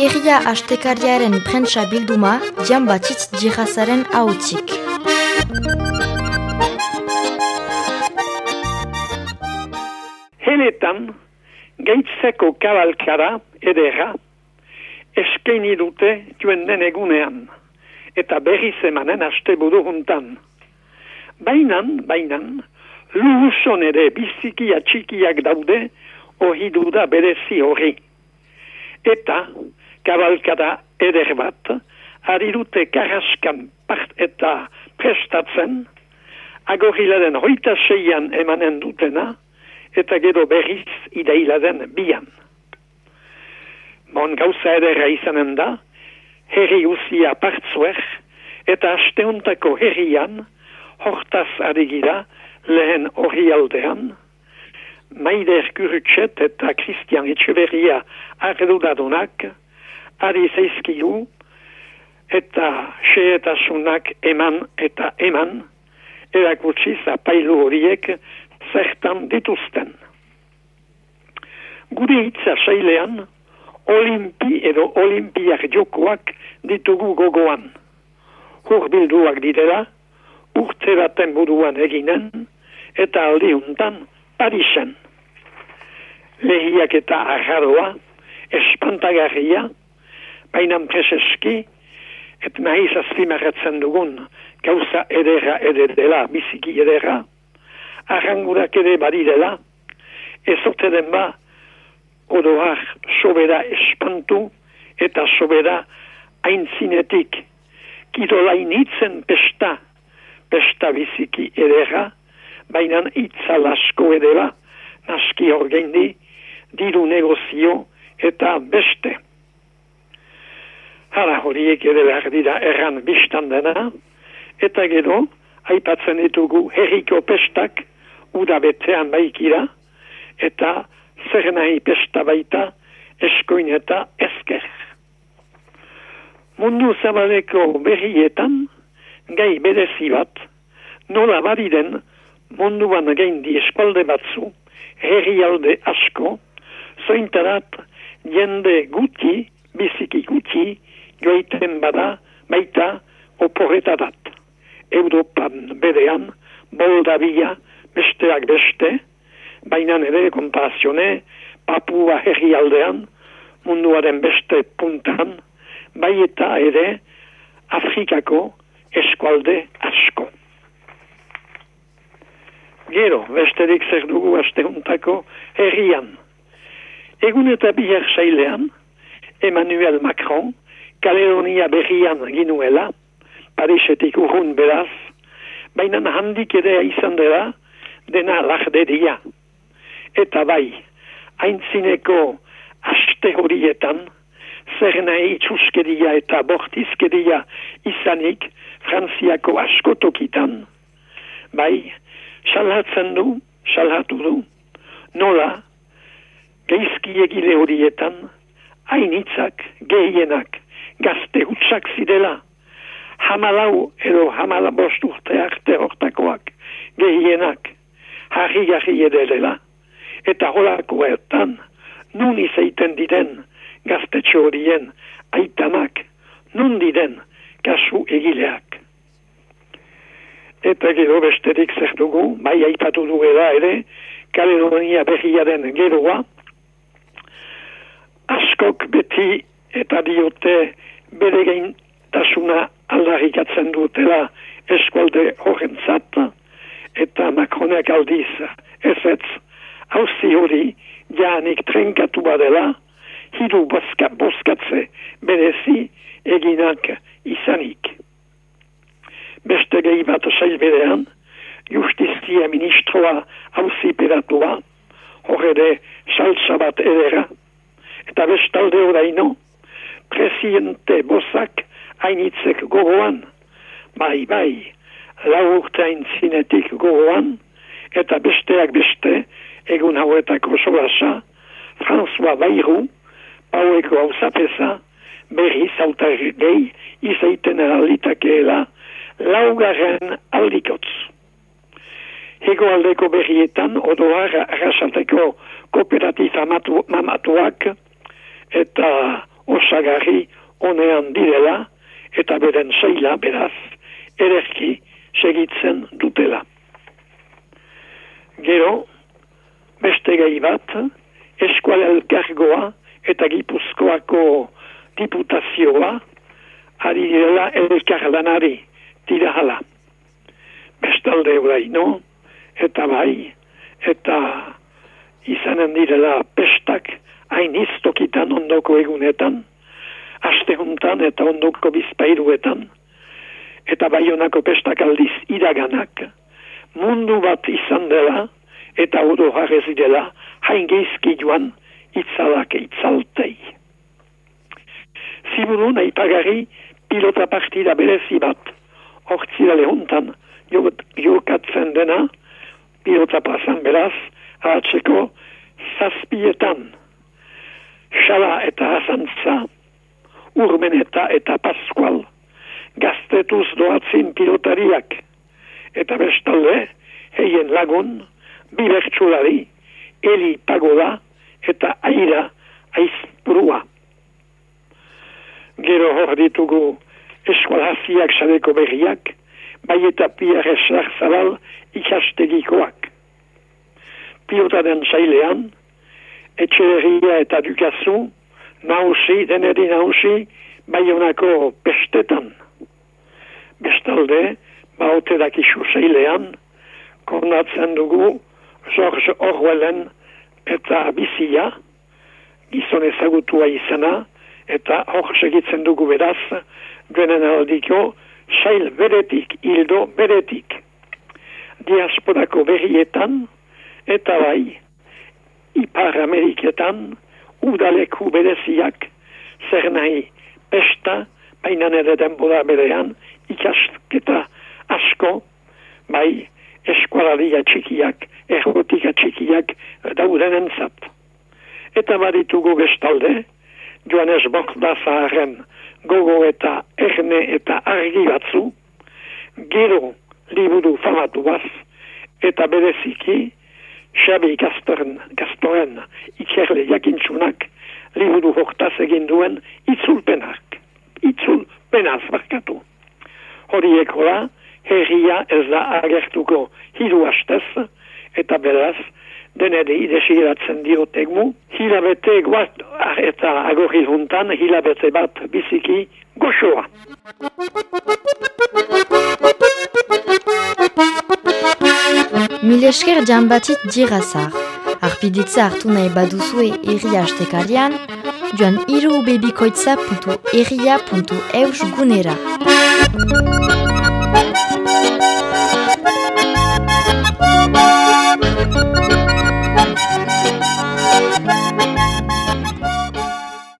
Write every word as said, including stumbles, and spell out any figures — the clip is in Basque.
Herria astekariaren prentsa bilduma, Jan Batxitz Jihazaren ahotzik. Heletan, gaitzeko kabalkara edera, eskaini dute joen den egunean, eta berriz emanen aste buru juntan. Bainan, bainan, luhuson ere bizikia txikiak daude, hori duda berezi hori. Eta, kabalkara eder bat, ari dute karaskan part eta prestatzen, agorilaren hoita seian emanen dutena, eta gero berriz ideiladen bian. Bon gauza edera izanen da, herri usia partzuer, eta asteuntako herrian, hortaz adigira, lehen hori aldean, Maider Kurutxet eta Christian Etxeberria ardudadunak, ari zeizkigu, eta xeetasunak eman eta eman, erakutsiz apailu horiek zertan dituzten. Gure hitza sailean, olimpi edo olimpiak jokoak ditugu gogoan. Hurbilduak didela, urte baten buruan eginen, eta aldiuntan Parisen. Lehiak eta agarroa, espantagarria, bainan preseski, et nahiz azpimarratzen dugun, gauza edera edera, biziki edera, arrangurak ere badidela, ezote den ba, odoar sobera espantu, eta sobera aintzinetik, kirolainitzen pesta, pesta biziki edera, bainan itzal asko edela, naski orgendi, diru negozio eta beste. Hala horiek ere behar dira erran biztan dena, eta gero, aipatzen ditugu herriko pestak, uda betean baikira, eta zer nahi pesta baita, eskoin eta esker. Mundu zabaleko berrietan, gai berezi bat, nola badiden, munduan gaindi eskualde batzu, herrialde asko, zointarat jende guti, biziki guti, joiten bada, baita, oporretarat. Europan berean, Moldavia, besteak beste, bainan ere konparazione, Papua herrialdean, munduaren beste puntan, bai eta ere, Afrikako eskualde asko. Gero, besterik zer dugu asteuntako herrian. Egun eta bihar sailean, Emmanuel Macron, Kaledonia berrian ginuela, Parisetik urrun beraz, baina handik ere izan dela, dena lagderia. Eta bai, aintzineko aste horietan, zer nahi itxuskeria eta bortizkeria izanik Frantziako askotokitan, bai, salhatzen du, salhatu du, nola, geizki egile horietan, hainitzak, gehienak, gazte hutsak zidela, hamalau edo hamalabost urte arte hortakoak, gehienak, harri-garri edelela, eta holako ertan, nun izaiten diden, gaztetxo horien, aitanak, nun diden, kasu egileak. Eta gero besterik zer dugu, bai aipatu duela ere, Kaledonia berriaren geroa, askok beti eta diote bere gaintasuna aldarrikatzen dutela eskualde horrentzat, eta Macronek aldiz ezetz, hauzi hori jaanik trenkatu badela, hiru boska, boskatze berezi eginak izanik. Beste gehi bat sailberean, justizia ministroa hauzi peratua, horre saltsa bat edera, eta bestalde oraino, presidente bozak hainitzek gogoan, bai bai, lau urte aintzinetik gogoan, eta besteak beste, egun hauetako solasa, François Bayrou, paueko hauzapeza, berri zautar gehi, izaiten eralitakeela, laugarren aldikotz. Hegoaldeko berrietan, odoar arrasateko kooperatifa mamatuak, eta osagarri onean direla, eta beren seila, beraz, ederki segitzen dutela. Gero, beste gai bat, eskuala elkargoa eta Gipuzkoako diputazioa ari direla elkarlanari tirahala. Bestalde oraino, eta bai, eta izanen direla pestak hain iztokitan ondoko egunetan, astehuntan eta ondoko bizpairuetan, eta Baionako pestak aldiz iraganak, mundu bat izan dela, eta oro jarrez dela, hain geizki joan itzalak itzaltei. Ziburu nahi pagari pilota partida berezi bat, hortzirale hontan jokatzen dena, pilota plazan beraz, haratzeko zazpietan, Xala eta Azantza, Urmeneta eta Pascual, gaztetuz doatzin pilotariak, eta bestalde, heien lagun, bibertsulari, Eli Pagola eta Aira Aizpurua. Gero hor ditugu eskualaziak sadeko berriak, bai eta Pierre Eslar Zabal ikastegikoak. Pilotaren sailean, Etxeberria eta Dukazu, nausi, deneri nausi, Baionako pestetan. Bestalde, baote dakizu sailean, konatzen dugu George Orwellen eta bizia, gizon ezagutua izana, eta hor segitzen dugu beraz, duenen aldiko, sail beretik, hildo beretik. Diasporako berrietan, eta bai, Ipar Ameriketan, udaleku bereziak, zer nahi pesta, baina nire denbora berean, ikasketa asko, bai, eskualaria txikiak, errotika txikiak daudenen zat. Eta baditugu bestalde, Joanes Bordazaren gogo eta erne eta argi batzu, gero liburu famatu baz, eta bereziki, Xabi Gastoren, Gastoren ikerle jakintzunak liburu hortaz egin duen itzulpenak, itzulpenaz barkatu. Horiek hola, herria ez da agertuko hiru hastez, eta beraz, denedi desiratzen diotegmu, hilabete guat eta agorri juntan, hilabete bat biziki goxoa. Mil esker Jean-Baptiste Girasar. Arpiditza hartu nahi baduzue herria astekarian, joan hiru bebikoitza puntu herria puntu eus gunera.